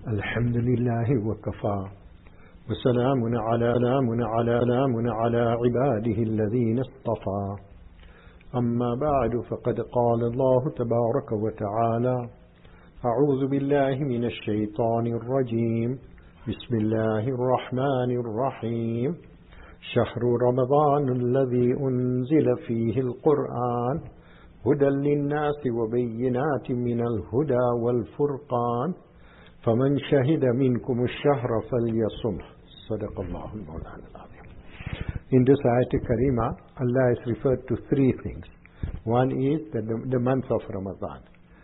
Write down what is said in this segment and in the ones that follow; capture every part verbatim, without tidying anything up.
الحمد لله وكفى وسلام على سلام على سلام على عباده الذين اصطفى. أما بعد، فقد قال الله تبارك وتعالى: أعوذ بالله من الشيطان الرجيم، بسم الله الرحمن الرحيم. شهر رمضان الذي أنزل فيه القرآن هدى للناس وبينات من الهدى والفرقان فمن شهد منكم الشهر فليصمه. صدق الله المولان العظيم. In this ayat karima, Allah has referred to three things. One is the, the month of Ramadan.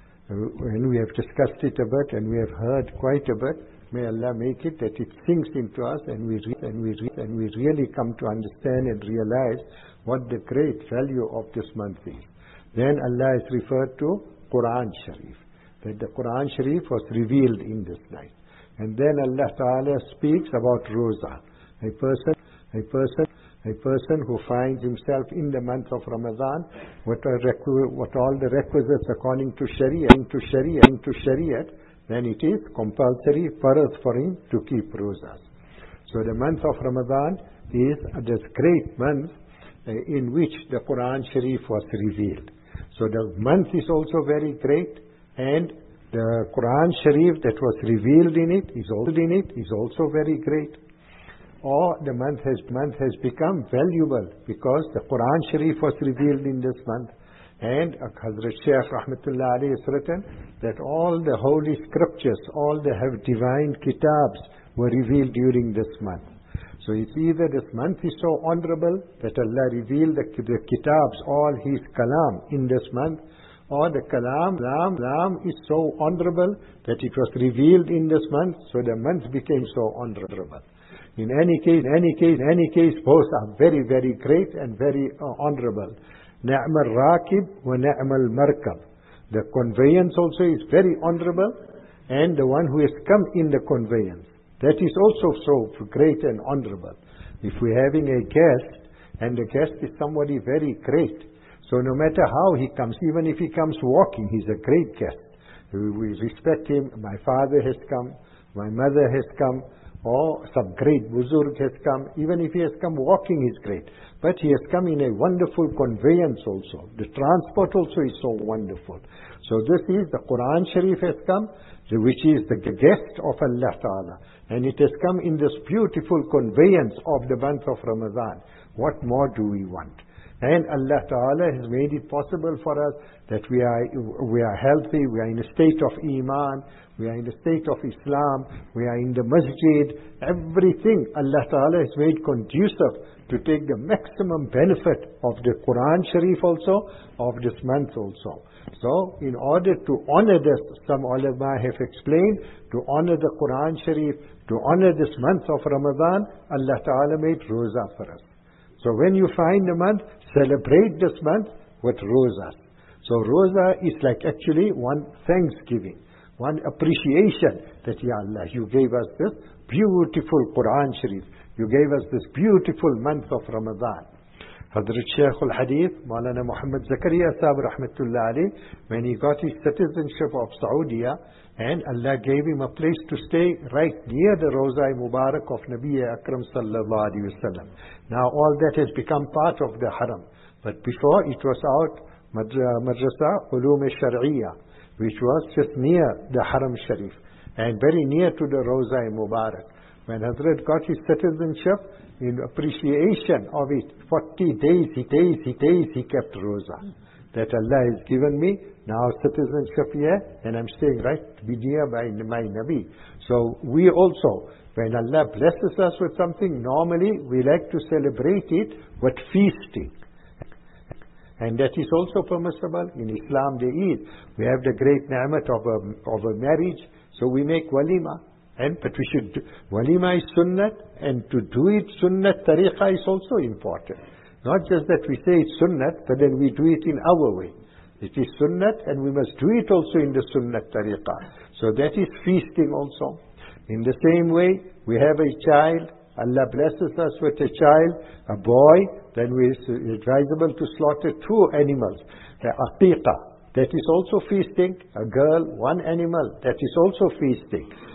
And we have discussed it a bit and we have heard quite a bit. May Allah make it that it sinks into us and we read and we read and we really come to understand and realize what the great value of this month is. Then Allah has referred to Quran Sharif, that the Quran Sharif was revealed in this night. And then Allah Ta'ala speaks about Roza, a person, a person, a person who finds himself in the month of Ramadan, what, are requ- what all the requisites according to Sharia, into Sharia, into Sharia, then it is compulsory for us for him to keep Rozas. So the month of Ramadan is this great month uh, in which the Quran Sharif was revealed. So the month is also very great, and the Quran Sharif that was revealed in it is also in it is also very great. Or the month has month has become valuable because the Quran Sharif was revealed in this month. And uh, Hazrat Shaykh Rahmatullah Alayhi has written that all the holy scriptures, all the divine kitabs were revealed during this month. So it's either this month is so honorable that Allah revealed the, the kitabs, all His kalam in this month, or the kalam, kalam, kalam is so honorable that it was revealed in this month, so the month became so honorable. In any case, in any case, in any case, both are very, very great and very uh, honorable. Ni'ma al-rakib wa ni'ma al-markab. The conveyance also is very honorable, and the one who has come in the conveyance, that is also so great and honorable. If we're having a guest, and the guest is somebody very great, so no matter how he comes, even if he comes walking, he's a great guest. We respect him. My father has come, my mother has come, or some great buzurg has come. Even if he has come walking, he's great. But he has come in a wonderful conveyance also. The transport also is so wonderful. So this is the Quran Sharif has come, which is the guest of Allah Ta'ala. And it has come in this beautiful conveyance of the month of Ramadan. What more do we want? And Allah Ta'ala has made it possible for us that we are, we are healthy, we are in a state of Iman, we are in a state of Islam, we are in the masjid. Everything Allah Ta'ala has made conducive to take the maximum benefit of the Quran Sharif also, of this month also. So, in order to honor this, some ulama have explained, to honor the Quran Sharif, to honor this month of Ramadan, Allah Ta'ala made Roza for us. So when you find a month, celebrate this month with Rozas. So Roza is like actually one thanksgiving, one appreciation that, Ya Allah, you gave us this beautiful Quran Sharif. You gave us this beautiful month of Ramadan. Hazrat Shaykh al-Hadith, Maulana Muhammad Zakaria Sahib Rahmatullah Alayhi, when he got his citizenship of Saudi, and Allah gave him a place to stay right near the Roza Mubarak of Nabi Akram Sallallahu Alaihi Wasallam. Now all that has become part of the Haram. But before it was out Madrasa Ulum Shar'iyya, which was just near the Haram Sharif and very near to the Roza Mubarak. When Hazrat got his citizenship, in appreciation of it, forty days, he days, he days, he kept Roza. That Allah has given me now citizenship here, and I'm staying right to be near by my Nabi. So we also, when Allah blesses us with something, normally we like to celebrate it with feasting. And that is also permissible. In Islam there is. We have the great ni'mat of a, of a marriage, so we make walima. And but we should do, walima is sunnat, and to do it sunnat tariqa is also important. Not just that we say it's sunnat, but then we do it in our way. It is sunnat, and we must do it also in the sunnat tariqa. So that is feasting also. In the same way, we have a child. Allah blesses us with a child, a boy. Then we, it's advisable to slaughter two animals, the aqiqah. That is also feasting. A girl, one animal, that is also feasting.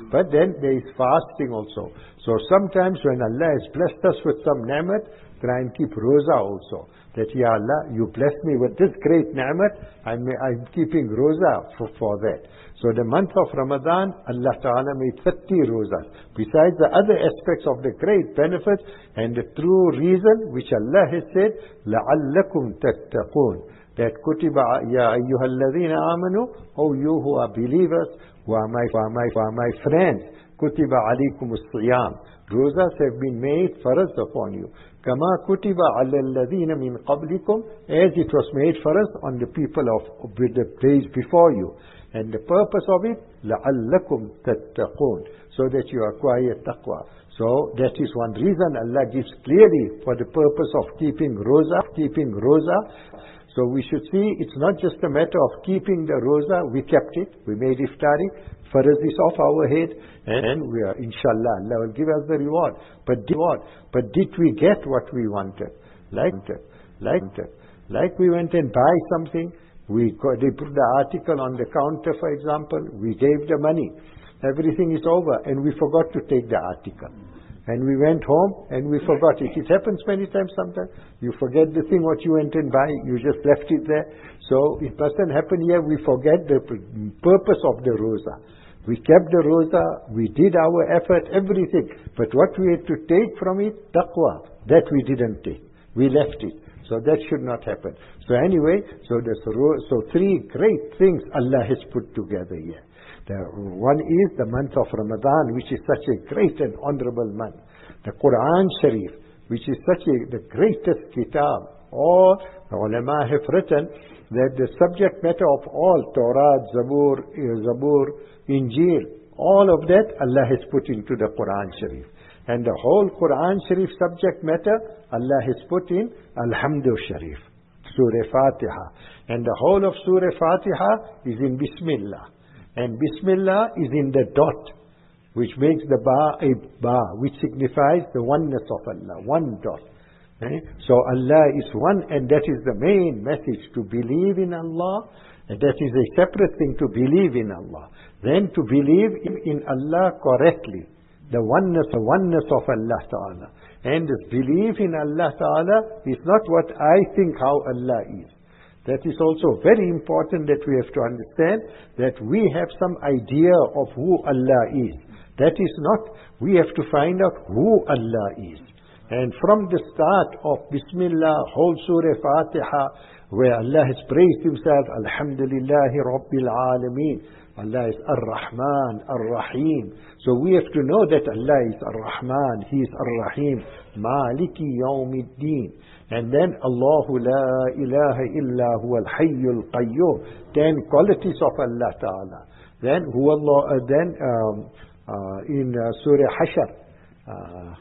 But then there is fasting also. So sometimes when Allah has blessed us with some ni'mat, try and keep roza also. That, Ya Allah, you bless me with this great ni'mat, I'm, I'm keeping roza for, for that. So the month of Ramadan, Allah Ta'ala made thirty rozas. Besides the other aspects of the great benefits and the true reason which Allah has said, لَعَلَّكُمْ تَتَّقُونَ. That kutiba ya ayyuhalladhina amanu, oh you who are believers, who are my, who are my, who are my friends, kutiba alaykum as-siyam. Rozas have been made faraz upon you. Kama kutiba ala alladhina min qablikum, as it was made faraz on the people of with the days before you. And the purpose of it, لَعَلَّكُمْ تَتَّقُونَ, so that you acquire taqwa. So that is one reason Allah gives clearly for the purpose of keeping roza, keeping roza. So we should see it's not just a matter of keeping the roza, we kept it, we made iftari, faraz is off our head, and we are, inshallah, Allah will give us the reward. But did what? But did we get what we wanted? Like that, like that. Like we went and buy something, we got, they put the article on the counter, for example, we gave the money, everything is over, and we forgot to take the article. And we went home and we forgot it. It happens many times sometimes. You forget the thing what you went and buy, you just left it there. So it mustn't happen here. We forget the purpose of the roza. We kept the roza, we did our effort, everything. But what we had to take from it, taqwa, that we didn't take. We left it. So that should not happen. So anyway, so there's so three great things Allah has put together here. The one is the month of Ramadan, which is such a great and honorable month. The Quran Sharif, which is such a the greatest kitab. All the ulama have written that the subject matter of all Torah, Zabur, Zabur, Injil, all of that Allah has put into the Quran Sharif. And the whole Quran Sharif subject matter Allah has put in Alhamdu Sharif, Surah Fatiha. And the whole of Surah Fatiha is in Bismillah. And Bismillah is in the dot, which makes the ba a ba, which signifies the oneness of Allah, one dot. Eh? So Allah is one, and that is the main message, to believe in Allah, and that is a separate thing, to believe in Allah. Then to believe in, in Allah correctly, the oneness, the oneness of Allah Ta'ala. And this belief in Allah Ta'ala is not what I think how Allah is. That is also very important, that we have to understand that we have some idea of who Allah is. That is not, we have to find out who Allah is. And from the start of Bismillah, whole Surah Fatiha, where Allah has praised Himself, Alhamdulillahi Rabbil Alameen. Allah is Ar-Rahman, Ar-Rahim. So we have to know that Allah is Ar-Rahman, He is Ar-Rahim, Maliki Yawmiddin. And then Allahu la ilaha illa huwa al-hayyul qayyum. Ten qualities of Allah Ta'ala. Then huwa Allah, uh, then um, uh, in uh, Surah Hashr, uh,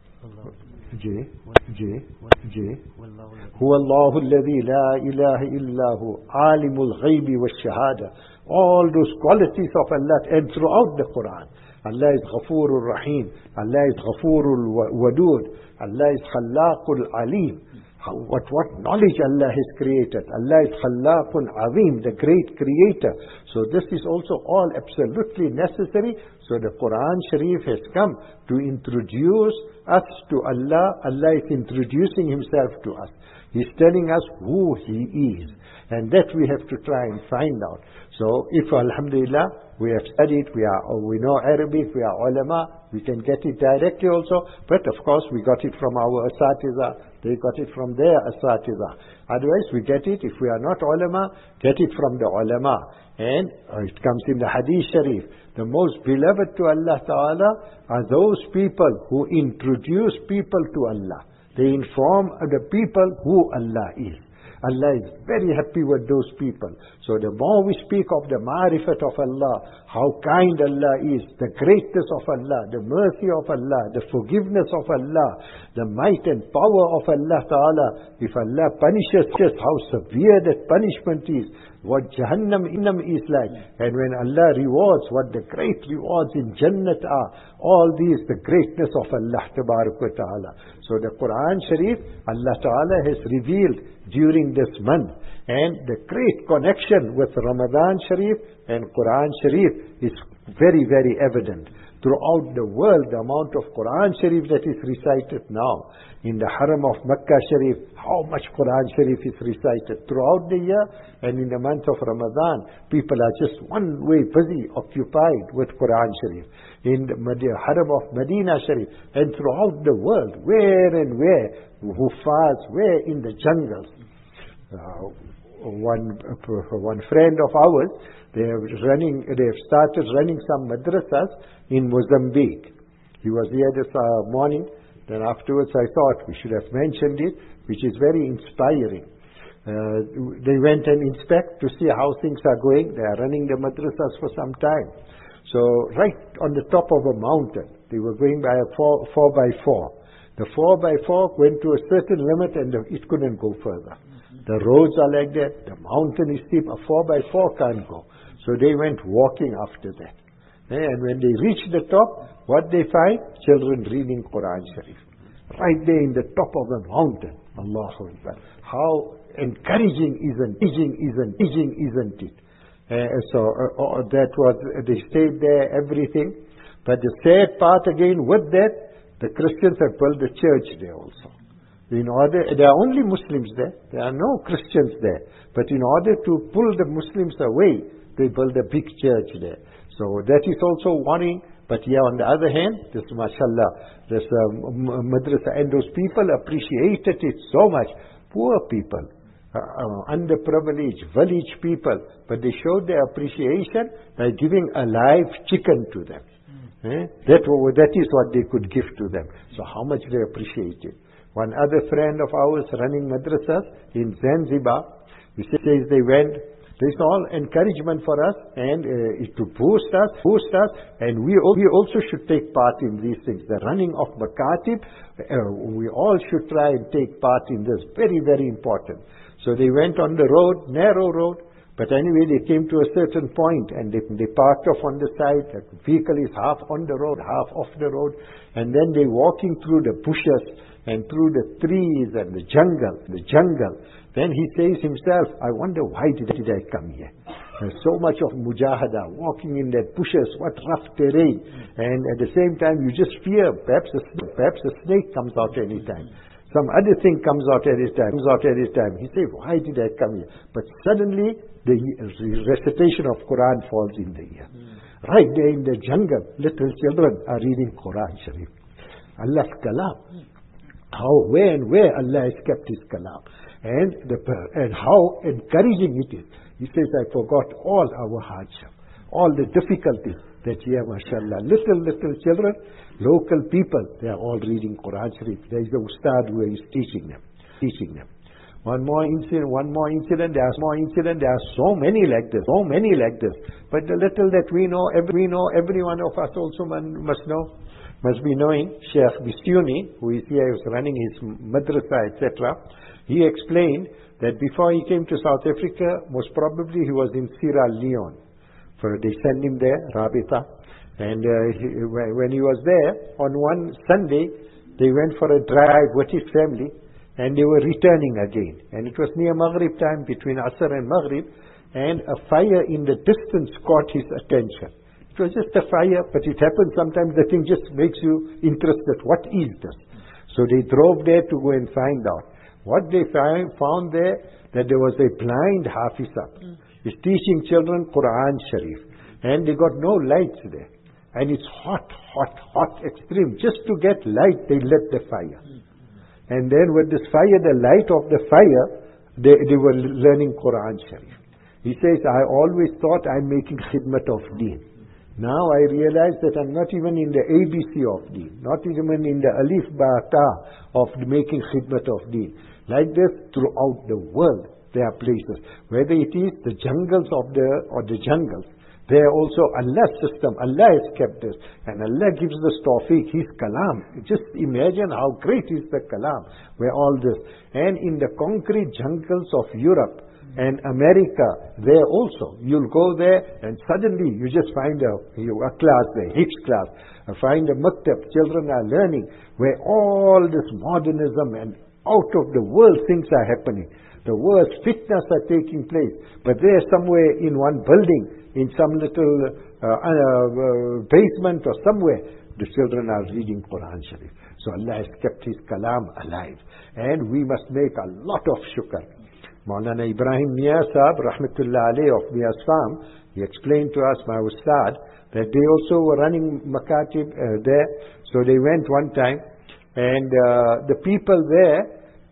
J, J, J, huwa Allahu alladhi la ilaha illa hu alimul ghaybi wa shahada. All those qualities of Allah, and throughout the Quran, Allah is Ghafurur Rahim, Allah is Ghafurul Wadud, Allah is Khallaqul Alim. How, what, what knowledge Allah has created. Allah is Khallaqun Azim, the great creator. So this is also all absolutely necessary. So the Quran Sharif has come to introduce us to Allah. Allah is introducing Himself to us. He's telling us who He is. And that we have to try and find out. So if Alhamdulillah, we have studied, we are, we know Arabic, we are ulama, we can get it directly also. But of course, we got it from our asatiza. They got it from their asatiza. Otherwise, we get it, if we are not ulama, get it from the ulama. And uh, it comes in the Hadith Sharif. The most beloved to Allah Ta'ala are those people who introduce people to Allah. They inform the people who Allah is. Allah is very happy with those people. So the more we speak of the ma'rifat of Allah, how kind Allah is, the greatness of Allah, the mercy of Allah, the forgiveness of Allah, the might and power of Allah Ta'ala. If Allah punishes us, how severe that punishment is, what Jahannam Innam is like. And when Allah rewards, what the great rewards in Jannat are. All these, the greatness of Allah Ta'ala. So the Quran Sharif, Allah Ta'ala has revealed during this month. And the great connection with Ramadan Sharif and Quran Sharif is very, very evident. Throughout the world, the amount of Quran Sharif that is recited now, in the Haram of Makkah Sharif, how much Quran Sharif is recited throughout the year, and in the month of Ramadan, people are just one way busy, occupied with Quran Sharif. In the Haram of Medina Sharif, and throughout the world, where and where, Hufaz, where in the jungles. Uh, one, uh, one friend of ours, they are running, they have started running some madrasas in Mozambique. He was here this uh, morning. Then afterwards I thought we should have mentioned it, which is very inspiring. Uh, they went and inspect to see how things are going. They are running the madrasas for some time. So right on the top of a mountain, they were going by a four, four by four. The four by four went to a certain limit and it couldn't go further. The roads are like that. The mountain is steep. A four by four can't go. So they went walking after that. And when they reached the top, what they find? Children reading Quran Sharif. Right there in the top of the mountain. Allahu Akbar. How encouraging isn't, isn't, isn't, isn't, isn't it? Uh, so uh, uh, that was, uh, they stayed there, everything. But the sad part again with that, the Christians have built a church there also. In order, there are only Muslims there. There are no Christians there. But in order to pull the Muslims away, they build a big church there. So that is also worrying. But here on the other hand, this mashallah, this uh, madrasa, and those people appreciated it so much. Poor people, uh, uh, underprivileged, village people, but they showed their appreciation by giving a live chicken to them. Mm. Eh? That, that is what they could give to them. So how much they appreciate it. One other friend of ours running madrasas in Zanzibar, he says they went, there's all encouragement for us and uh, to boost us, boost us, and we, we also should take part in these things. The running of Makatib, uh, we all should try and take part in this. Very, very important. So they went on the road, narrow road, but anyway they came to a certain point and they, they parked off on the side. The vehicle is half on the road, half off the road, and then they walking through the bushes and through the trees and the jungle, the jungle. Then he says himself, I wonder why did, did I come here? There's so much of mujahada, walking in that bushes, what rough terrain. And at the same time you just fear, perhaps a, perhaps a snake comes out any time. Some other thing comes out at his time, comes out at his time. He says, why did I come here? But suddenly the recitation of Quran falls in the ear. Mm. Right there in the jungle, little children are reading Quran Sharif. Allah's kalam. How, where and where Allah has kept His kalam. And, the, and how encouraging it is. He says, I forgot all our hardship, all the difficulties that here, mashallah, little, little children, local people, they are all reading Quran Sharif. There is a ustad who is teaching them, teaching them. One more incident, one more incident, there are more incident, there are so many like this, so many like this. But the little that we know, every, we know, every one of us also must know, must be knowing. Sheikh Bistyuni, who is here, is running his madrasa, et cetera. He explained that before he came to South Africa, most probably he was in Sierra Leone. For they sent him there, Rabita. And uh, he, when he was there, on one Sunday, they went for a drive with his family, and they were returning again. And it was near Maghrib time, between Asr and Maghrib, and a fire in the distance caught his attention. It was just a fire, but it happens sometimes the thing just makes you interested. What is this? So they drove there to go and find out. What they find, found there, that there was a blind Hafizah. Mm. He's teaching children Quran Sharif. And they got no lights there. And it's hot, hot, hot, extreme. Just to get light, they lit the fire. Mm. And then with this fire, the light of the fire, they, they were learning Quran Sharif. He says, I always thought I'm making khidmat of deen. Now I realize that I'm not even in the A B C of deen, not even in the alif ba ta of making khidmat of deen. Like this, throughout the world, there are places. Whether it is the jungles of the, or the jungles, there also Allah's system, Allah has kept this. And Allah gives this tawfiq, His kalam. Just imagine how great is the kalam, where all this. And in the concrete jungles of Europe and America, there also, you'll go there and suddenly you just find a, a class there, Hifz class, find a maktab, children are learning, where all this modernism and out of the world things are happening. The worst fitness are taking place. But there somewhere in one building, in some little uh, uh, basement or somewhere, the children are reading Quran Sharif. So Allah has kept His Kalam alive. And we must make a lot of shukr. Maulana Ibrahim Mia Sahab, Rahmatullah Alayh of Mia's farm, he explained to us, my Ustad, that they also were running Makatib uh, there. So they went one time, and uh, the people there,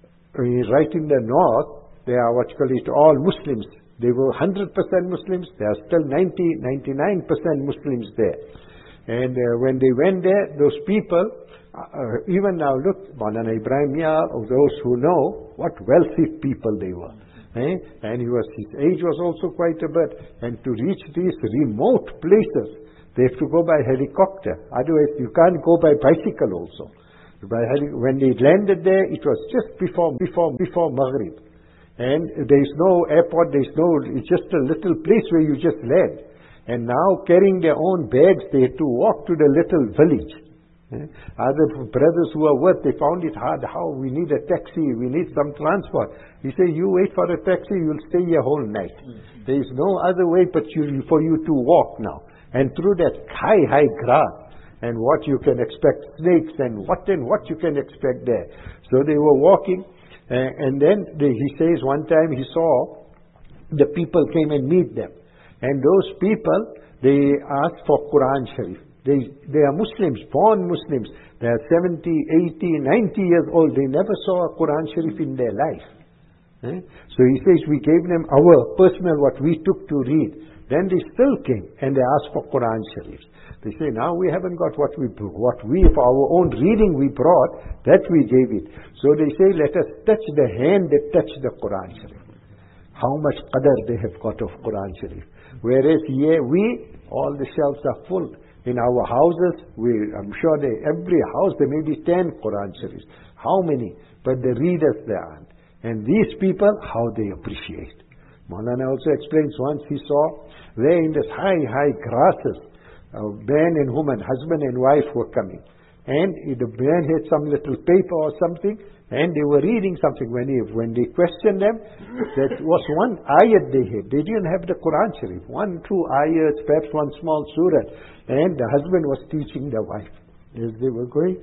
uh, right in the north, they are what you call it, all Muslims. They were one hundred percent Muslims. There are still ninety, ninety-nine percent Muslims there. And uh, when they went there, those people, uh, even now look, Maulana Ibrahim Mia, of those who know, what wealthy people they were. Eh? And he was, his age was also quite a bit. And to reach these remote places, they have to go by helicopter. Otherwise, you can't go by bicycle also. By heli- when they landed there, it was just before, before, before Maghrib. And there's no airport, there's no, it's just a little place where you just land. And now carrying their own bags, they had to walk to the little village. Eh? Other brothers who are with, they found it hard. How? We need a taxi, we need some transport. He said, you wait for a taxi, you'll stay here whole night. Mm-hmm. There is no other way but you, for you to walk now. And through that high, high grass, and what you can expect, snakes and what and what you can expect there. So they were walking, uh, and then they, he says one time he saw the people came and meet them. And those people, they asked for Quran Sharif. They, they are Muslims, born Muslims. They are seventy, eighty, ninety years old. They never saw a Quran Sharif in their life. Eh? So he says, we gave them our personal, what we took to read. Then they still came and they asked for Quran Sharifs. They say, now we haven't got what we, what we, for our own reading we brought, that we gave it. So they say, let us touch the hand that touched the Quran Sharif. How much qadr they have got of Quran Sharif. Whereas here we, all the shelves are full. In our houses, we, I'm sure they, every house there may be ten Quran Sharifs. How many? But the readers there aren't. And these people, how they appreciate. Maulana also explains once he saw there in this high, high grasses, a man and woman, husband and wife were coming. And the man had some little paper or something, and they were reading something. When, he, when they questioned them, that was one ayat they had. They didn't have the Quran Sharif. One, two ayats, perhaps one small surah. And the husband was teaching the wife as they were going,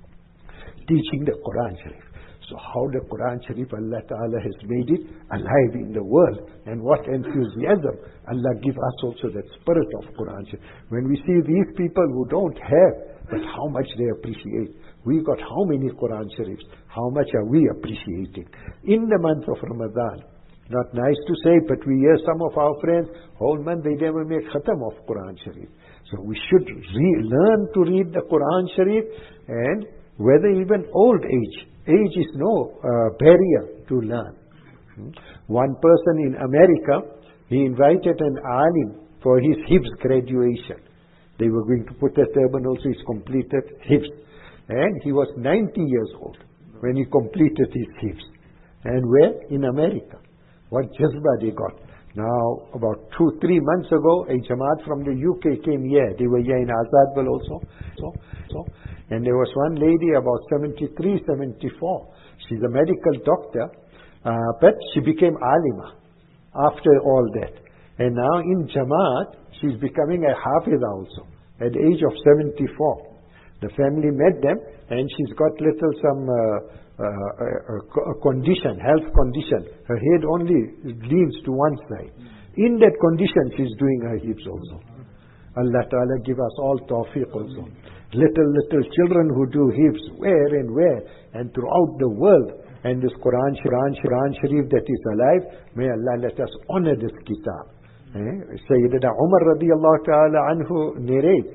teaching the Quran Sharif. So how the Quran Sharif, Allah Ta'ala has made it alive in the world. And what enthusiasm. Allah give us also that spirit of Quran Sharif. When we see these people who don't have, but how much they appreciate. We got how many Quran Sharifs? How much are we appreciating? In the month of Ramadan, not nice to say, but we hear some of our friends, whole month they never make khatam of Quran Sharif. So we should re- learn to read the Quran Sharif, and whether even old age, age is no uh, barrier to learn. Hmm? One person in America, he invited an alim for his Hifz graduation. They were going to put a turban also, he's completed Hifz. And he was ninety years old when he completed his Hifz. And where? In America. What jazba they got. Now, about two, three months ago, a Jamaat from the U K came here. They were here in Azadbal also. So, so. And there was one lady about seventy-three, seventy-four. She's a medical doctor, uh, but she became alima after all that. And now in Jamaat, she's becoming a hafiz also, at the age of seventy-four. The family met them, and she's got little some uh, uh, uh, condition, health condition. Her head only leans to one side. In that condition, she's doing her Hifz also. Allah Ta'ala give us all tawfiq also. Little, little children who do Hifz, where and where, and throughout the world. And this Quran, Quran, Quran Sharif that is alive, may Allah let us honor this kitab. Eh? Sayyidina Umar radiallahu ta'ala anhu narrates,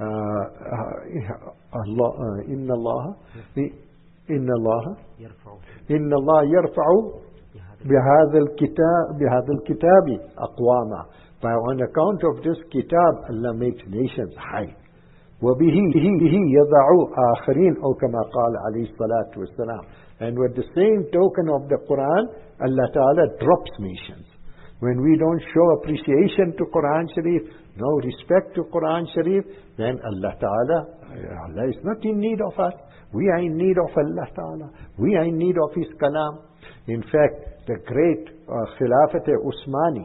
Allah, Inna Allah, Inna Allah, Inna Allah yarfa'u bihadha al-kitab, bihadha al-kitabi aqwama. By on account of this kitab, Allah makes nations high. وَبِهِ يَضَعُ آخَرِينَ أو كما قال عليه الصلاة والسلام. And with the same token of the Quran, Allah Ta'ala drops nations. When we don't show appreciation to Quran Sharif, no respect to Quran Sharif, then Allah Ta'ala, Allah is not in need of us. We are in need of Allah Ta'ala. We are in need of His Kalam. In fact, the great uh, Khilafat Usmani,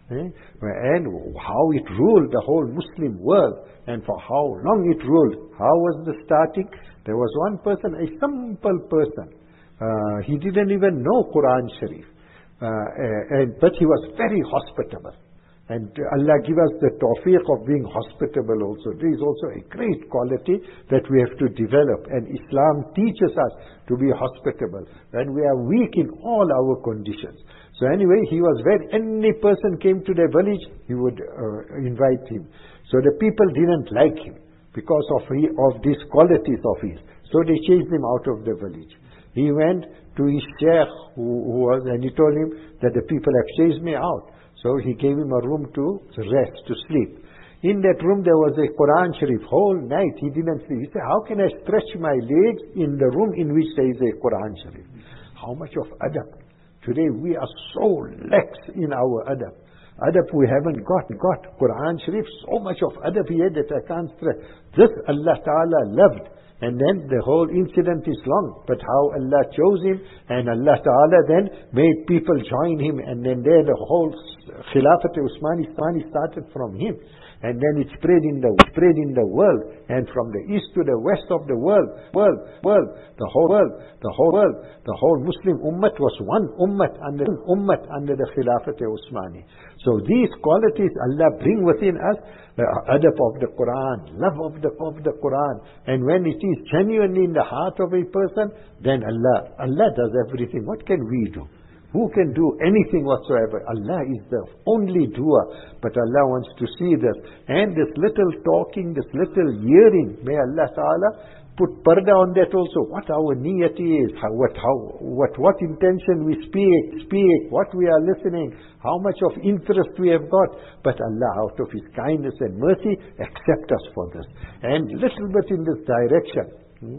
Eh? And how it ruled the whole Muslim world, and for how long it ruled. How was the starting? There was one person, a simple person. Uh, he didn't even know Quran Sharif, uh, and but he was very hospitable. And Allah give us the tawfiq of being hospitable also. This is also a great quality that we have to develop. And Islam teaches us to be hospitable when we are weak in all our conditions. So anyway, he was very, any person came to the village, he would uh, invite him. So the people didn't like him because of, he, of these qualities of his. So they chased him out of the village. He went to his sheikh who, who was, and he told him that the people have chased me out. So he gave him a room to rest, to sleep. In that room there was a Quran Sharif. Whole night he didn't sleep. He said, how can I stretch my legs in the room in which there is a Quran Sharif? How much of adab? Today we are so lax in our adab. Adab we haven't got. got. Quran Sharif, so much of adab here that I can't stress. This Allah Ta'ala loved. And then the whole incident is long. But how Allah chose him, and Allah Ta'ala then made people join him, and then there the whole Khilafat Usmani started from him. And then it spread in the spread in the world, and from the east to the west of the world, world, world, the whole world, the whole world, the whole Muslim ummah was one ummah under ummah under the Khilafat Usmani. So these qualities Allah bring within us, the adab of the Quran, love of the of the Quran, and when it is genuinely in the heart of a person, then Allah Allah does everything. What can we do? Who can do anything whatsoever? Allah is the only doer. But Allah wants to see this. And this little talking, this little hearing, may Allah Ta'ala put parda on that also. What our niyat is, how, what, how, what, what intention we speak, speak, what we are listening, how much of interest we have got. But Allah, out of His kindness and mercy, accept us for this. And little bit in this direction, hmm?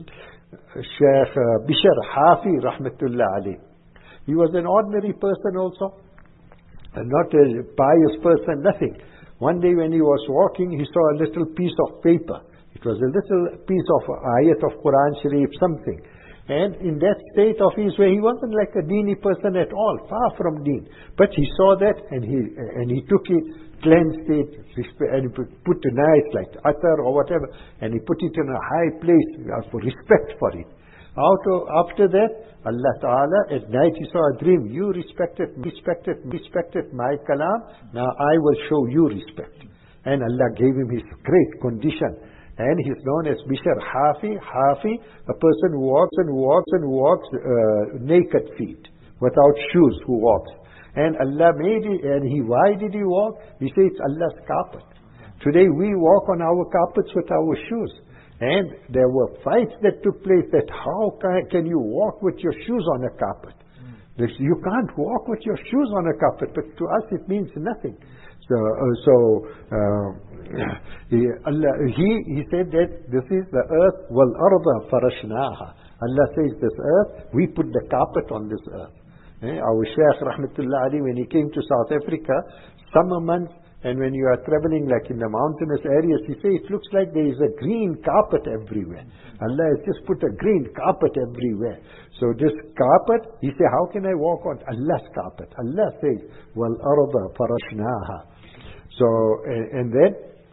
Shaykh uh, Bishr Hafi, Rahmatullah alayh. He was an ordinary person also, and not a pious person, nothing. One day when he was walking, he saw a little piece of paper. It was a little piece of ayat of Quran Sharif, something. And in that state of his way, he wasn't like a deeni person at all, far from deen. But he saw that, and he and he took it, cleansed it, and he put a nice, like atar or whatever, and he put it in a high place for respect for it. Out of, after that, Allah Ta'ala, at night he saw a dream. You respected, respected, respected my kalam. Now I will show you respect. And Allah gave him his great condition. And he's known as Bishr Hafi. Hafi, a person who walks and walks and walks uh, naked feet, without shoes, who walks. And Allah made it, and he, why did he walk? He said it's Allah's carpet. Today we walk on our carpets with our shoes. And there were fights that took place that how can, can you walk with your shoes on a carpet? Mm. You can't walk with your shoes on a carpet, but to us it means nothing. So, uh, so uh, he, Allah, he, he said that this is the earth, wal arda farashnaha. Allah says this earth, we put the carpet on this earth. Eh? Our Shaykh Rahmatullah Ali, when he came to South Africa, summer months, and when you are traveling like in the mountainous areas, he says it looks like there is a green carpet everywhere. Allah has just put a green carpet everywhere. So this carpet, he said, how can I walk on Allah's carpet? Allah says, wal arda farashnaha. So, and, and then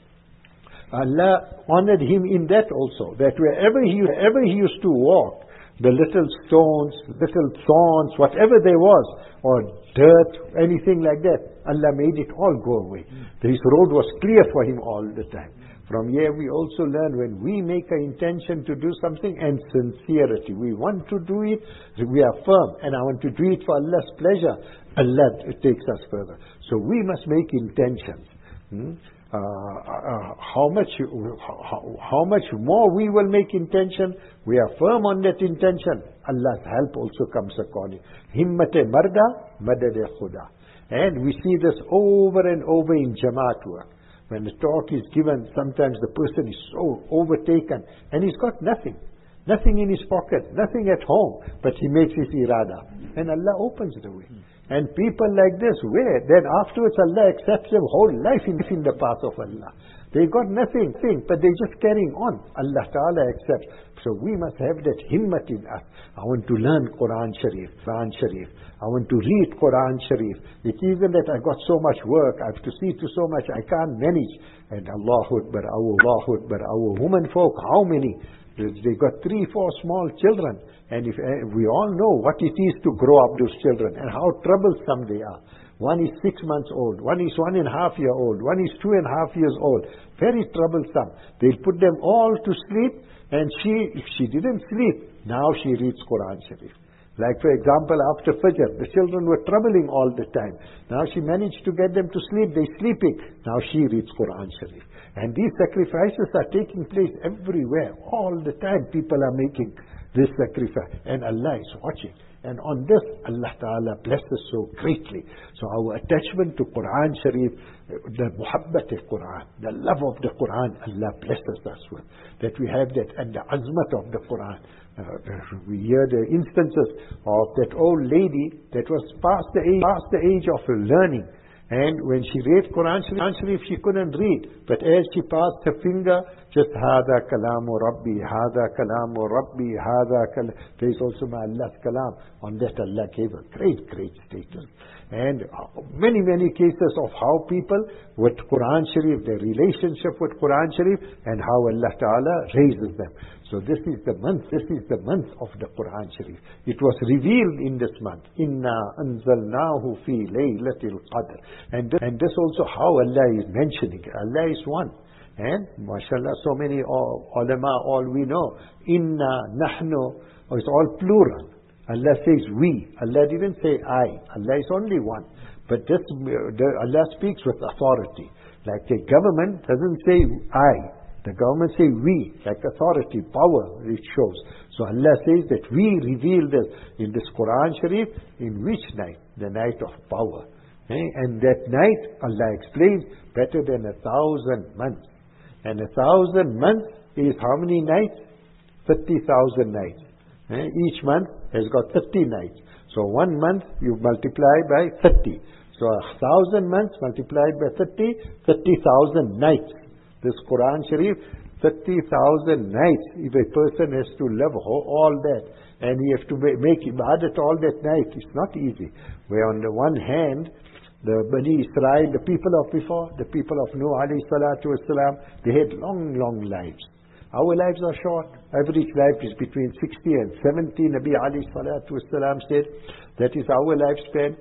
Allah honored him in that also, that wherever he, wherever he used to walk, the little stones, little thorns, whatever there was, or dirt, anything like that, Allah made it all go away. His road was clear for him all the time. From here we also learn when we make an intention to do something, and sincerity, we want to do it, we are firm, and I want to do it for Allah's pleasure, Allah takes us further. So we must make intentions. Hmm? Uh, uh, how much how, how much more we will make intention, we are firm on that intention, Allah's help also comes according. Himmate marda, madade khuda. And we see this over and over in Jamaat work. When the talk is given, sometimes the person is so overtaken, and he's got nothing. Nothing in his pocket, nothing at home, but he makes his irada. And Allah opens the way. And people like this, where? Then afterwards Allah accepts their whole life in, in the path of Allah. They got nothing, thing, but they're just carrying on. Allah Ta'ala accepts. So we must have that himmat in us. I want to learn Quran Sharif, Quran Sharif. I want to read Quran Sharif. It isn't that I got so much work, I have to see to so much, I can't manage. And Allahu Akbar, Allahu Akbar, our women folk, how many? They got three, four small children. And if uh, we all know what it is to grow up those children and how troublesome they are. One is six months old, one is one and a half year old, one is two and a half years old. Very troublesome. They'll put them all to sleep, and she, if she didn't sleep, now she reads Quran Sharif. Like for example, after Fajr, the children were troubling all the time. Now she managed to get them to sleep, they're sleeping. Now she reads Quran Sharif. And these sacrifices are taking place everywhere. All the time people are making this sacrifice. And Allah is watching. And on this, Allah Ta'ala blesses so greatly. So our attachment to Quran Sharif, the muhabbat of Quran, the love of the Quran, Allah blesses us with. That we have that, and the azmat of the Quran. Uh, we hear the instances of that old lady that was past the age, past the age of learning. And when she read Quran Sharif, she couldn't read. But as she passed her finger, just Hada Kalamu Rabbi, Hada Kalamu Rabbi, Hada Kalam. There is also my Allah's Kalam. On that Allah gave a great, great status. And many, many cases of how people with Quran Sharif, their relationship with Quran Sharif, and how Allah Ta'ala raises them. So this is the month, this is the month of the Quran Sharif. It was revealed in this month. Inna anzalnahu fi laylatil qadr. And this, and this also how Allah is mentioning it. Allah is one. And mashallah, so many ulama, all we know. Inna, nahnu, oh, it's all plural. Allah says we. Allah didn't say I. Allah is only one. But this, the, Allah speaks with authority. Like the government doesn't say I. The government say we, like authority, power, it shows. So Allah says that we reveal this in this Quran Sharif, in which night? The night of power. Eh? And that night, Allah explains, better than a thousand months. And a thousand months is how many nights? thirty thousand nights. Eh? Each month has got thirty nights. So one month you multiply by thirty. So a thousand months multiplied by thirty, thirty thousand nights. This Quran Sharif, thirty thousand nights. If a person has to live all that, and he has to make ibadat all that night, it's not easy. Where on the one hand, the Bani Israel, the people of before, the people of Nuh alayhi salatu wasalam, they had long, long lives. Our lives are short. Average life is between sixty and seventy. Nabi alayhi salatu wasalam said, that is our lifespan.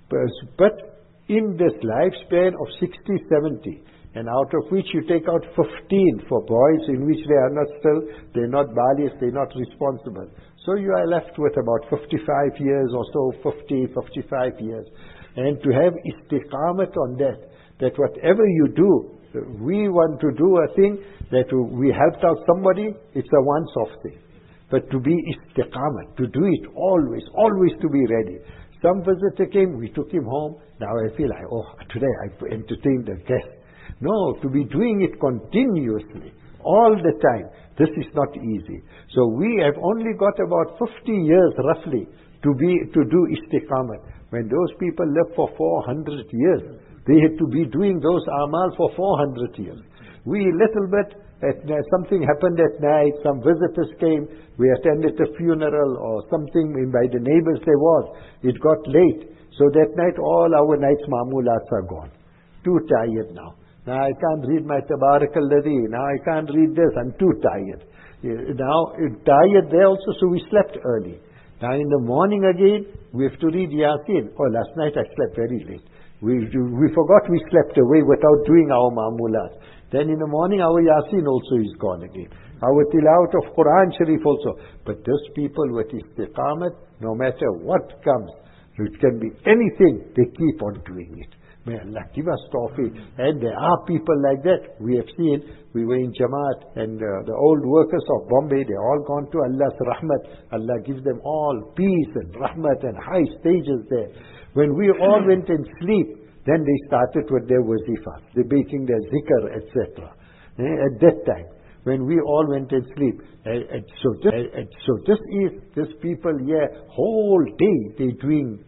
But in this lifespan of sixty, seventy, and out of which you take out fifteen for boys in which they are not still, they're not baligh, they're not responsible. So you are left with about fifty-five years or so, fifty, fifty-five years. And to have istiqamat on that, that whatever you do, we want to do a thing that we helped out somebody, it's a once-off thing. But to be istiqamat, to do it always, always to be ready. Some visitor came, we took him home. Now I feel like, oh, today I've entertained a guest. No, to be doing it continuously, all the time, this is not easy. So we have only got about fifty years roughly to be to do istiqamat. When those people lived for four hundred years, they had to be doing those amal for four hundred years. We little bit, at, uh, something happened at night, some visitors came, we attended a funeral or something by the neighbors there was, it got late. So that night all our night's mamulats are gone. Too tired now. Now I can't read my Tabarak al-Ladhi. Now I can't read this. I'm too tired. Now, tired there also, so we slept early. Now in the morning again, we have to read Yasin. Oh, last night I slept very late. We, we forgot we slept away without doing our Ma'mulat. Then in the morning our Yasin also is gone again. Our tilawat of Quran Sharif also. But those people with istiqamat, no matter what comes, it can be anything, they keep on doing it. May Allah give us tawfiq. And there are people like that. We have seen, we were in Jamaat, and uh, the old workers of Bombay, they all gone to Allah's rahmat. Allah gives them all peace and rahmat and high stages there. When we all went and sleep, then they started with their wazifa, they making their zikr, et cetera. Eh, at that time, when we all went and sleep. And, and so, this, and so this is, this people here, whole day they doing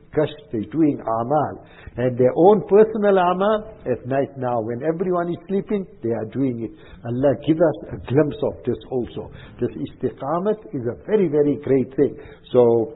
Kash, they're doing amal. And their own personal amal, at night now, when everyone is sleeping, they are doing it. Allah give us a glimpse of this also. This istiqamat is a very, very great thing. So,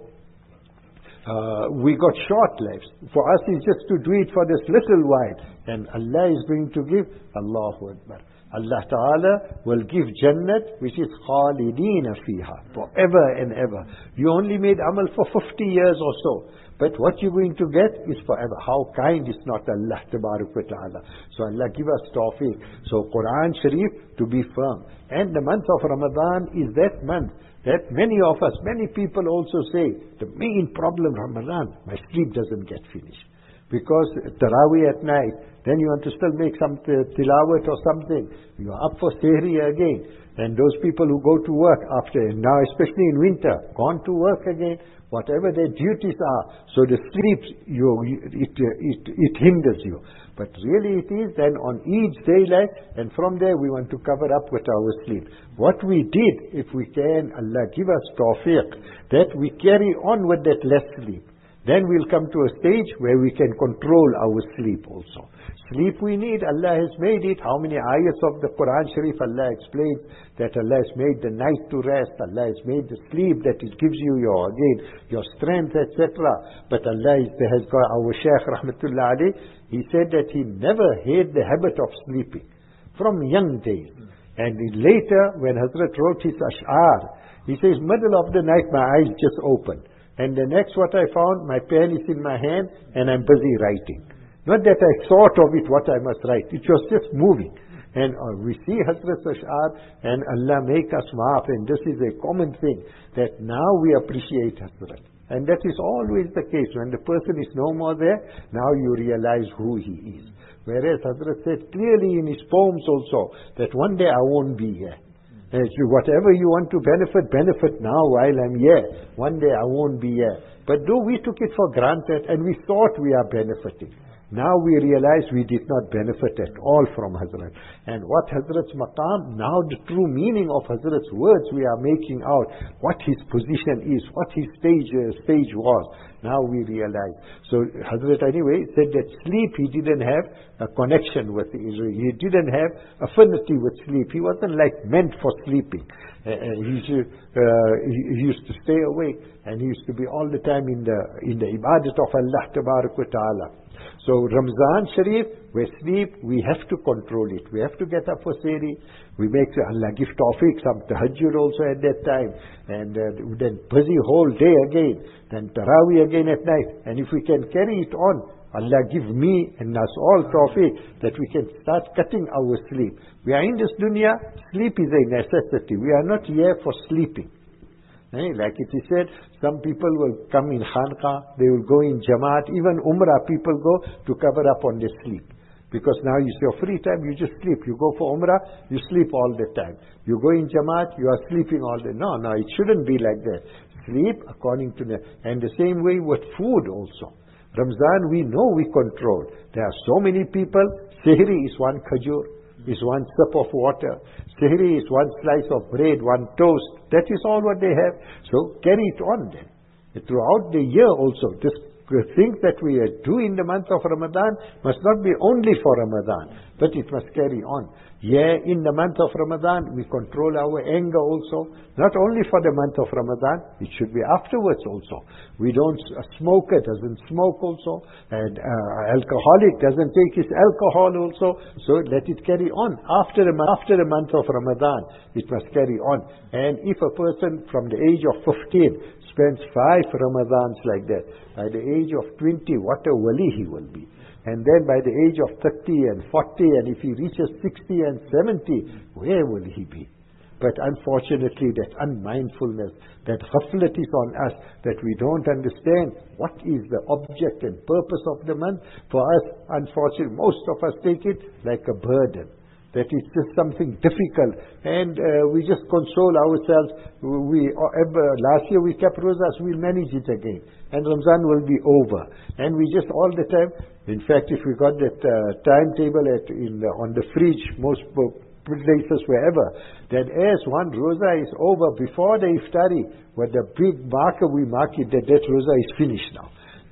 uh, we got short lives. For us, it's just to do it for this little while. And Allah is going to give, Allahu Akbar. Allah Ta'ala will give Jannat, which is khalidina fiha, forever and ever. You only made amal for fifty years or so, but what you're going to get is forever. How kind is not Allah Tabarak wa Ta'ala. So Allah give us tawfiq. So Quran Sharif to be firm. And the month of Ramadan is that month that many of us, many people also say, the main problem Ramadan, my sleep doesn't get finished. Because Taraweeh at night, then you want to still make some tilawat or something. You are up for Sehri again. And those people who go to work after, now especially in winter, gone to work again, whatever their duties are. So the sleep, you, it, it, it hinders you. But really it is then on each daylight, and from there we want to cover up with our sleep. What we did, if we can, Allah give us tawfiq, that we carry on with that less sleep. Then we'll come to a stage where we can control our sleep also. Sleep we need, Allah has made it. How many ayats of the Quran Sharif Allah explains that Allah has made the night to rest, Allah has made the sleep that it gives you your, again, your strength, et cetera. But Allah is, has got our Shaykh Rahmatullah Ali, he said that he never had the habit of sleeping from young days. And later, when Hazrat wrote his Ash'ar, he says, middle of the night my eyes just opened. And the next what I found, my pen is in my hand and I'm busy writing. Not that I thought of it, what I must write. It was just moving. And uh, we see Hazrat Ash'ar and Allah make us maaf. And this is a common thing that now we appreciate Hazrat. And that is always the case. When the person is no more there, now you realize who he is. Whereas Hazrat said clearly in his poems also that one day I won't be here. And whatever you want to benefit, benefit now while I'm here. One day I won't be here. But though we took it for granted and we thought we are benefiting, now we realize we did not benefit at all from Hazrat. And what Hazrat's maqam, now the true meaning of Hazrat's words we are making out, what his position is, what his stage, uh, stage was. Now we realize. So Hazrat anyway said that sleep he didn't have a connection with Israel. He didn't have affinity with sleep. He wasn't like meant for sleeping. Uh, he, used to, uh, he, he used to stay awake and he used to be all the time in the in the ibadat of Allah Tabarak wa Ta'ala. So Ramzan Sharif, where sleep, we have to control it. We have to get up for Sehri. We make, Allah give tawfiq, some tahajjud also at that time. And uh, then busy whole day again. Then Taraweeh again at night. And if we can carry it on, Allah give me and us all tawfiq that we can start cutting our sleep. We are in this dunya, sleep is a necessity. We are not here for sleeping. Eh, like it is said, some people will come in Khanqa, they will go in Jamaat, even Umrah people go to cover up on their sleep. Because now it's your free time, you just sleep. You go for Umrah, you sleep all the time. You go in Jamaat, you are sleeping all the time. No, no, it shouldn't be like that. Sleep according to the... And the same way with food also. Ramzan, we know we control. There are so many people, Sehri is one khajur, is one sip of water. Sehri is one slice of bread, one toast. That is all what they have. So carry it on then. Throughout the year also, this things that we do in the month of Ramadan must not be only for Ramadan, but it must carry on. Yeah, in the month of Ramadan, we control our anger also. Not only for the month of Ramadan, it should be afterwards also. We don't, a smoker doesn't smoke also, and uh, alcoholic doesn't take his alcohol also. So let it carry on. After the, after the month of Ramadan, it must carry on. And if a person from the age of fifteen spends five Ramadans like that, by the age of twenty, what a wali he will be. And then by the age of thirty and forty, and if he reaches sixty and seventy, where will he be? But unfortunately, that unmindfulness, that ghaflat is on us, that we don't understand what is the object and purpose of the month. For us, unfortunately, most of us take it like a burden. That it's just something difficult, and uh, we just console ourselves. We uh, last year we kept rosas, we'll manage it again, and Ramzan will be over. And we just all the time. In fact, if we got that uh, timetable at in the, on the fridge, most places wherever, that as one rosa is over, before the iftari, with the big marker we mark it that that rosa is finished now.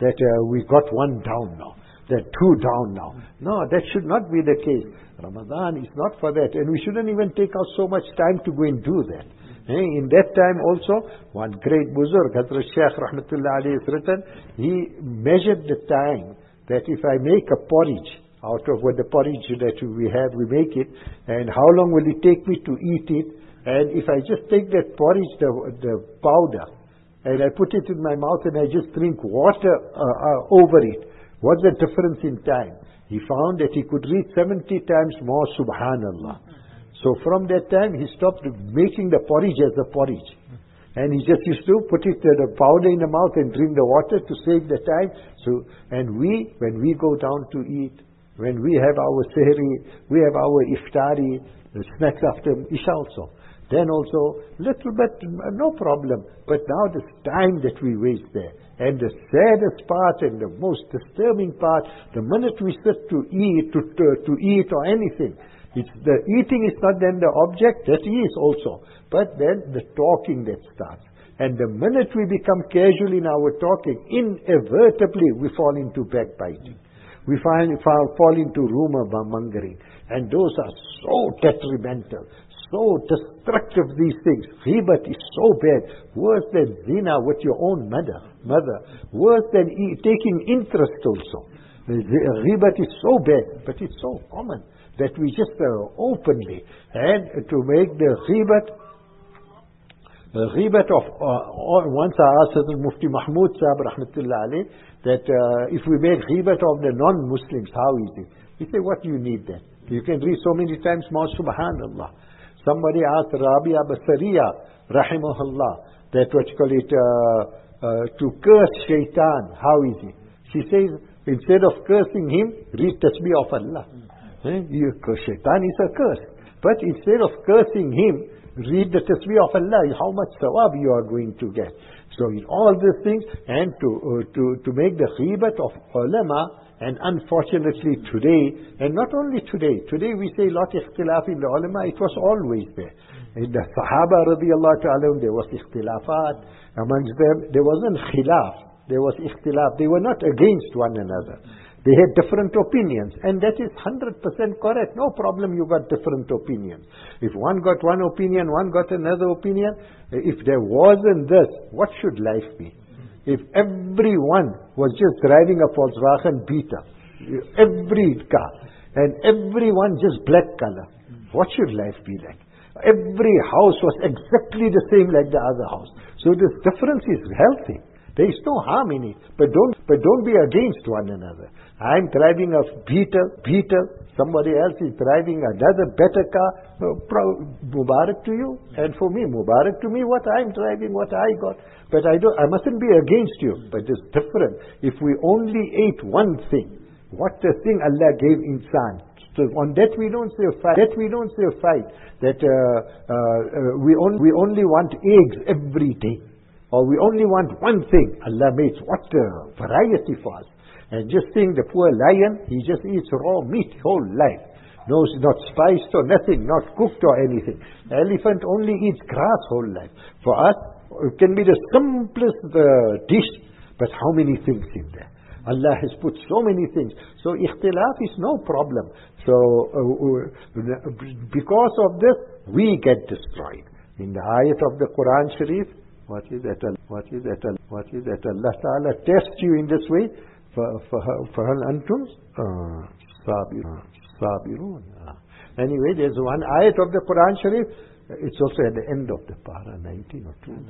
that uh, we got one down now, that two down now. No, that should not be the case. Ramadan is not for that, and we shouldn't even take out so much time to go and do that. Eh, in that time also, one great Buzurg, Hazrat Shaykh Rahmatullah alayhi has written, he measured the time that if I make a porridge, out of what the porridge that we have, we make it, and how long will it take me to eat it, and if I just take that porridge, the, the powder, and I put it in my mouth and I just drink water uh, uh, over it, what's the difference in time? He found that he could read seventy times more Subhanallah. So from that time, he stopped making the porridge as a porridge. And he just used to put it, uh, the powder in the mouth and drink the water to save the time. So, and we, when we go down to eat, when we have our sehri, we have our iftari, the snacks after Isha also. Then also, little bit, no problem. But now this time that we waste there. And the saddest part and the most disturbing part, the minute we sit to eat, to, to, to eat or anything, it's the eating is not then the object, that is also. But then the talking that starts. And the minute we become casual in our talking, inevitably we fall into backbiting. We find, fall into rumor mongering. And those are so detrimental, so destructive, these things. Ghibat is so bad. Worse than zina with your own mother. mother. Worse than e taking interest also. Ghibat is so bad, but it's so common that we just uh, openly, and to make the ghibat, the ghibat of, uh, once I asked Hazrat Mufti Mahmud Sahib Rahmatullah alayh, that uh, if we make ghibat of the non-Muslims, how is it? He said, what do you need then? You can read so many times more Subhanallah. Somebody asked Rabia Basariya Rahimahullah, that what you call it, uh, uh, to curse shaitan, how is it? She says, instead of cursing him, read tasbih of Allah. Eh? You, shaitan is a curse. But instead of cursing him, read the tasbih of Allah, how much sawab you are going to get. So in all these things, and to uh, to to make the ghibat of ulama, and unfortunately today, and not only today, today we say lot ikhtilaf in the ulama, it was always there. In the Sahaba radiallahu ta'ala, there was ikhtilafat amongst them, there wasn't khilaf, there was ikhtilaf, they were not against one another. They had different opinions, and that is one hundred percent correct. No problem, you got different opinions. If one got one opinion, one got another opinion, if there wasn't this, what should life be? If everyone was just driving a Volkswagen Beta, every car, and everyone just black color, what should life be like? Every house was exactly the same like the other house. So this difference is healthy. There is no harm in it. But don't, but don't be against one another. I'm driving a Beetle, Beetle. Somebody else is driving another better car. Mubarak to you. And for me, Mubarak to me, what I'm driving, what I got. But I don't, I mustn't be against you. But it's different. If we only ate one thing, what the thing Allah gave insan. So on that we don't say a fight. That we don't say a fight. That uh, uh, uh, we, on, we only want eggs every day. Or we only want one thing. Allah makes what a variety for us. And just think the poor lion, he just eats raw meat whole life. No, not spiced or nothing, not cooked or anything. The elephant only eats grass whole life. For us, it can be the simplest uh, dish, but how many things in there? Allah has put so many things. So ikhtilaf is no problem. So uh, because of this, we get destroyed. In the ayat of the Quran Sharif, what is that? What is that? What is that? Allah Ta'ala tests you in this way. فَهَلْ أَنْتُمْ صَابِرُونَ. Anyway, there's one ayat of the Quran Sharif. It's also at the end of the para, nineteen or two.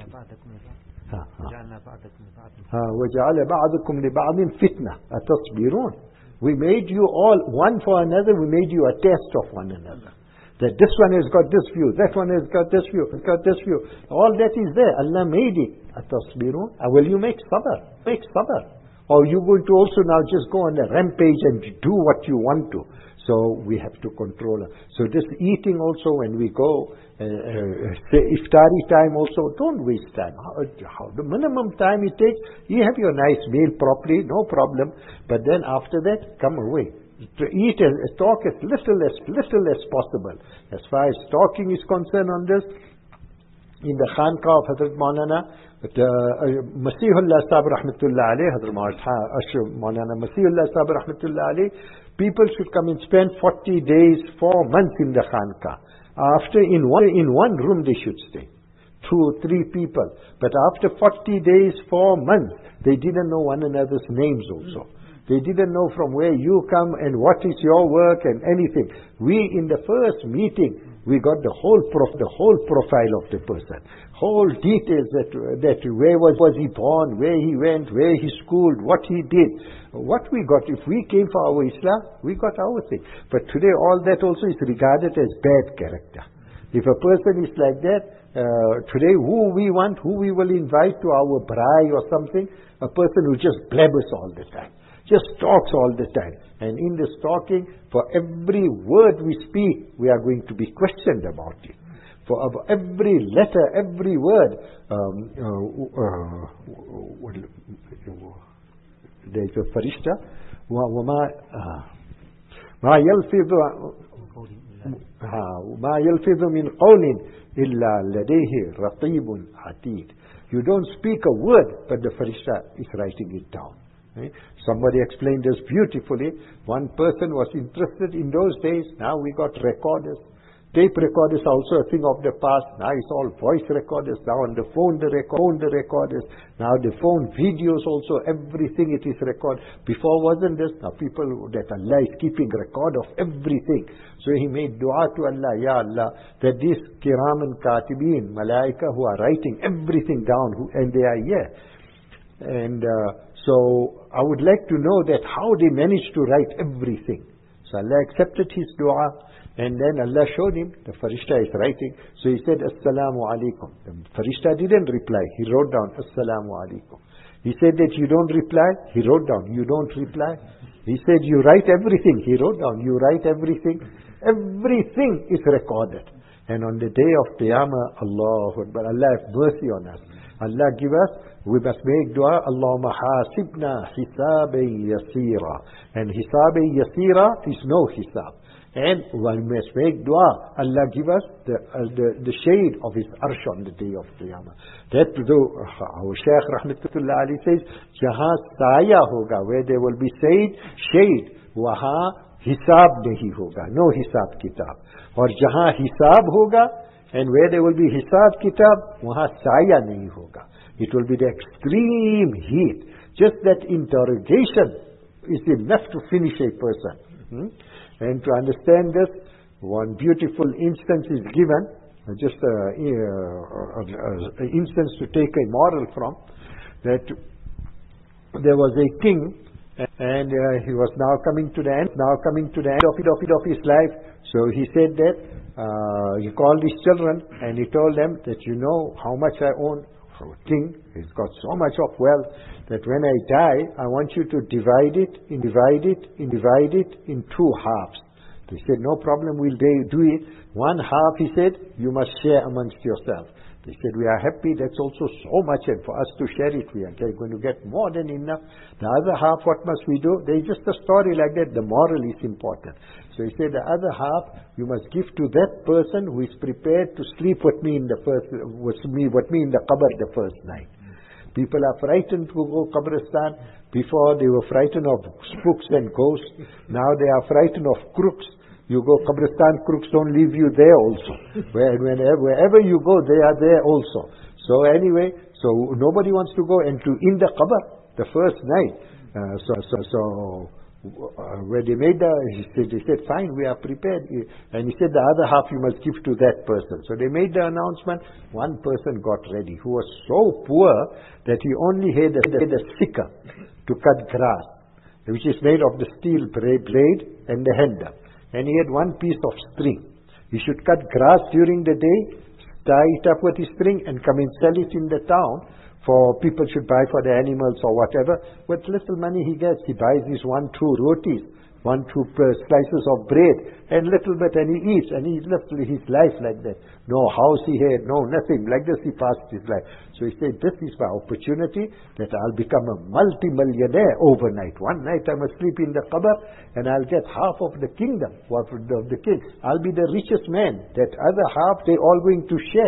وَجَعَلَ بَعْضُكُمْ لِبَعْضٍ فِتْنَةً أَتَصْبِرُونَ. We made you all one for another. We made you a test of one another. That this one has got this view, that one has got this view, has got this view. All that is there. Allah made it. أَتَصْبِرُونَ. Will you make sabr? Make sabr. Or you going to also now just go on a rampage and do what you want to. So we have to control it. So this eating also, when we go, uh, uh, say iftari time also, don't waste time. How, how, the minimum time it takes, you have your nice meal properly, no problem. But then after that, come away. To eat and talk as little as little as possible. As far as talking is concerned on this, in the Khanqa of Hazrat Maulana uh, Masihullah Sahib Rahmatullah Alayh, Hazrat Maulana Masihullah Sahib Rahmatullah Alayh, people should come and spend forty days, four months in the Khanqa. After, in one, in one room they should stay. Two or three people. But after forty days, four months, they didn't know one another's names also. They didn't know from where you come and what is your work and anything. We, in the first meeting, we got the whole prof, the whole profile of the person. Whole details that, that where was, was he born, where he went, where he schooled, what he did. What we got, if we came for our Islam, we got our thing. But today all that also is regarded as bad character. If a person is like that, uh, today who we want, who we will invite to our braai or something, a person who just blabbers all the time. Just talks all the time. And in this talking, for every word we speak, we are going to be questioned about it. For every letter, every word, um, uh, uh, there is a farishta, ما يلفظ ما يلفظ من قول إلا لديه رقيب عتيد. You don't speak a word, but the farishta is writing it down. Somebody explained this beautifully. One person was interested in those days. Now we got recorders. Tape recorders also a thing of the past. Now it's all voice recorders. Now on the phone the, record, phone the recorders. Now the phone videos also. Everything it is record. Before wasn't this. Now people that Allah is keeping record of everything. So he made dua to Allah, Ya Allah, that these kiram and katibin, malaika who are writing everything down, who, and they are here. And uh, so I would like to know that how they managed to write everything. So Allah accepted his dua, and then Allah showed him, the farishta is writing. So he said, Assalamu alaikum. The farishta didn't reply. He wrote down, Assalamu alaikum. He said that you don't reply. He wrote down, you don't reply. He said, you write everything. He wrote down, you write everything. Everything is recorded. And on the day of Qiyamah, Allahu Akbar, Allah have mercy on us. Allah give us, we must make dua, Allahumma hasibna hisabi yasira. And hisabi yasira is no hisab. And one must make dua, Allah give us the, uh, the, the shade of his arsh on the day of Qiyamah. That to do, our Shaykh Rahmatullah Ali says, Jahan saya hoga, where there will be shade, shade, waha hisab nahi hoga, no hisab kitab. Or jahan hisab hoga, and where there will be hisab kitab, waha saya nahi hoga. It will be the extreme heat. Just that interrogation is enough to finish a person. Hmm? And to understand this, one beautiful instance is given, just an uh, uh, instance to take a moral from, that there was a king, and uh, he was now coming to the end, now coming to the end of, it, of, it, of his life. So he said that, uh, he called his children, and he told them that, you know how much I own. So king, he's got so much of wealth, that when I die, I want you to divide it, in divide it, in divide it in two halves. They said, no problem, we'll do it. One half, he said, you must share amongst yourself. They said, we are happy, that's also so much, and for us to share it, we are going to get more than enough. The other half, what must we do? There's just a story like that, the moral is important. So he said, the other half, you must give to that person who is prepared to sleep with me in the first, with me, with me in the qabr the first night. People are frightened to go Qabristan. Before they were frightened of spooks and ghosts. Now they are frightened of crooks. You go Qabristan, crooks don't leave you there also. Where, whenever, wherever you go, they are there also. So anyway, so nobody wants to go and to in the qabr the first night. Uh, so so so uh, where they made the, he said, they said, fine, we are prepared. And he said, the other half you must give to that person. So they made the announcement. One person got ready, who was so poor that he only had a, had a sickle to cut grass, which is made of the steel blade and the handle. And he had one piece of string. He should cut grass during the day, tie it up with his string, and come and sell it in the town. For people should buy for the animals or whatever. With little money he gets, he buys these one, two rotis, one, two slices of bread, and little bit, and he eats, and he lives his life like that. No house he had, no nothing. Like this he passed his life. So he said, this is my opportunity, that I'll become a multi-millionaire overnight. One night I must sleep in the qabr, and I'll get half of the kingdom of the king. I'll be the richest man. That other half, they're all going to share.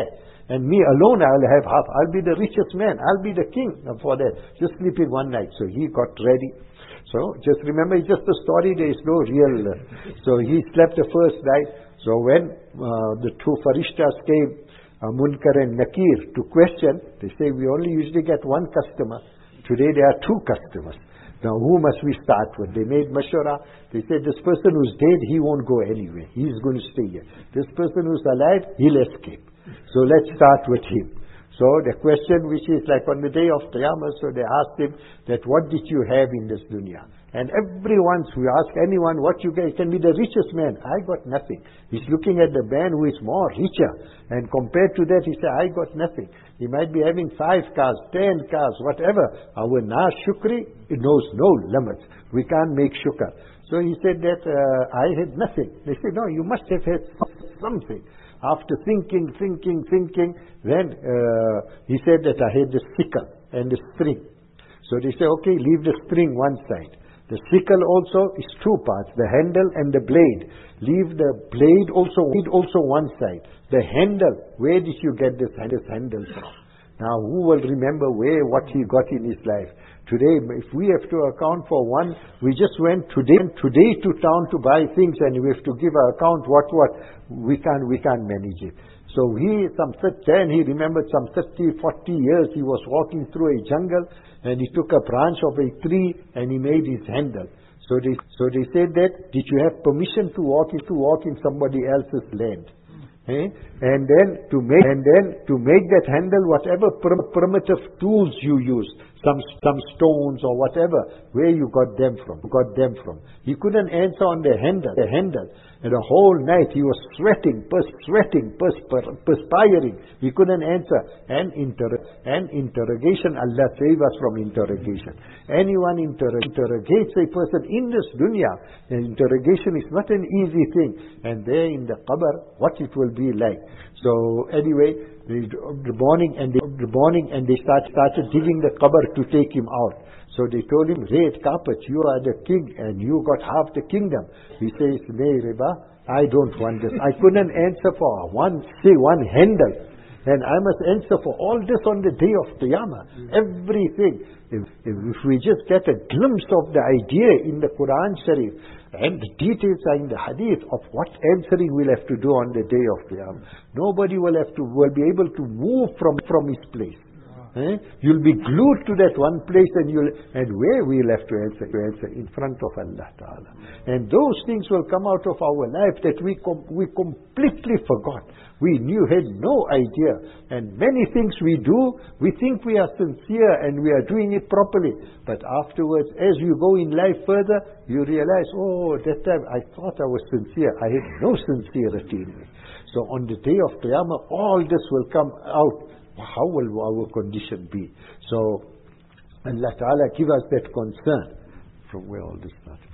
and me alone I'll have half. I'll be the richest man. I'll be the king for that. Just sleeping one night. So he got ready. So just remember, it's just a story. There is no real. Uh, so he slept the first night. So when uh, the two Farishtas came, uh, Munkar and Nakir, to question, they say we only usually get one customer. Today there are two customers. Now who must we start with? They made mashura. They said this person who's dead, he won't go anywhere. He's going to stay here. This person who's alive, he'll escape. So let's start with him. So the question which is like on the day of Qiyamah, so they asked him that what did you have in this dunya? And everyone, we ask anyone what you get, it can be the richest man. I got nothing. He's looking at the man who is more richer. And compared to that, he said, I got nothing. He might be having five cars, ten cars, whatever. Our na shukri, it knows no limits. We can't make shukr. So he said that uh, I had nothing. They said, no, you must have had something. After thinking, thinking, thinking, then uh, he said that I had the sickle and the string. So they say, okay, leave the string one side. The sickle also is two parts, the handle and the blade. Leave the blade also, also one side. The handle, where did you get this handle from? Now, who will remember where, what he got in his life? Today, if we have to account for one, we just went today, today to town to buy things, and we have to give an account what, what, we can't, we can't manage it. So he, some then he remembered some thirty, forty years, he was walking through a jungle, and he took a branch of a tree, and he made his handle. So they, so they said that, did you have permission to walk, in, to walk in somebody else's land? Eh? And then to make and then to make that handle, whatever prim primitive tools you use, some some stones or whatever, where you got them from, got them from. He couldn't answer on the handle, the handle, and the whole night he was sweating, pers sweating, pers perspiring. He couldn't answer. And inter and interrogation. Allah save us from interrogation. Anyone inter interrogates a person in this dunya, and interrogation is not an easy thing. And there in the qabr, what it will be like. So anyway, the morning and the morning and they start, started digging the qabr to take him out. So they told him, Red carpet, you are the king and you got half the kingdom. He says, Nay, Reba, I don't want this. I couldn't answer for one, say one handle. And I must answer for all this on the day of Qiyamah. Everything. If, if we just get a glimpse of the idea in the Quran Sharif, and the details are in the hadith of what answering we'll have to do on the day of Qiyamah. Nobody will have to, will be able to move from, from his place. Eh? You'll be glued to that one place, and you'll and where we'll have to answer, to answer in front of Allah Ta'ala. And those things will come out of our life that we com we completely forgot. We knew, had no idea. And many things we do, we think we are sincere and we are doing it properly. But afterwards, as you go in life further, you realize, oh, that time I thought I was sincere. I had no sincerity in me. So on the day of Qiyamah, all this will come out. How will our condition be? So Allah Ta'ala give us that concern. From where all this started.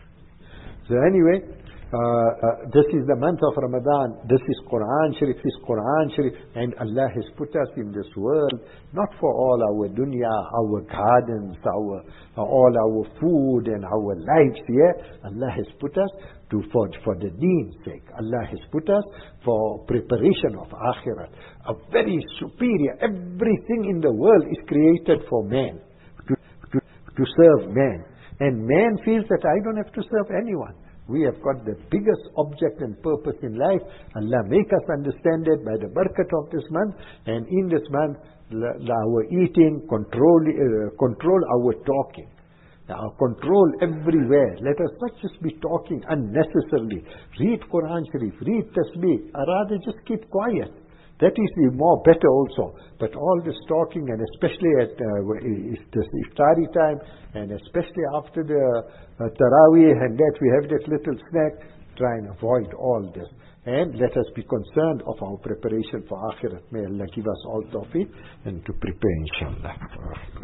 So anyway, uh, uh, this is the month of Ramadan. This is Quran Sharif. This is Quran Sharif. And Allah has put us in this world, not for all our dunya, our gardens, our, uh, all our food and our lives here. Allah has put us to for, for the deen's sake. Allah has put us for preparation of akhirat. A very superior, everything in the world is created for man, to, to, to serve man. And man feels that I don't have to serve anyone. We have got the biggest object and purpose in life. Allah make us understand that by the barakat of this month. And in this month, our eating, control, uh, control our talking. Now, control everywhere. Let us not just be talking unnecessarily. Read Quran Sharif, read Tasbih, or rather just keep quiet. That is the more better also. But all this talking, and especially at uh, iftari time, and especially after the uh, Taraweeh and that, we have that little snack, try and avoid all this. And let us be concerned of our preparation for Akhirat. May Allah give us all tawfiq and to prepare, inshallah.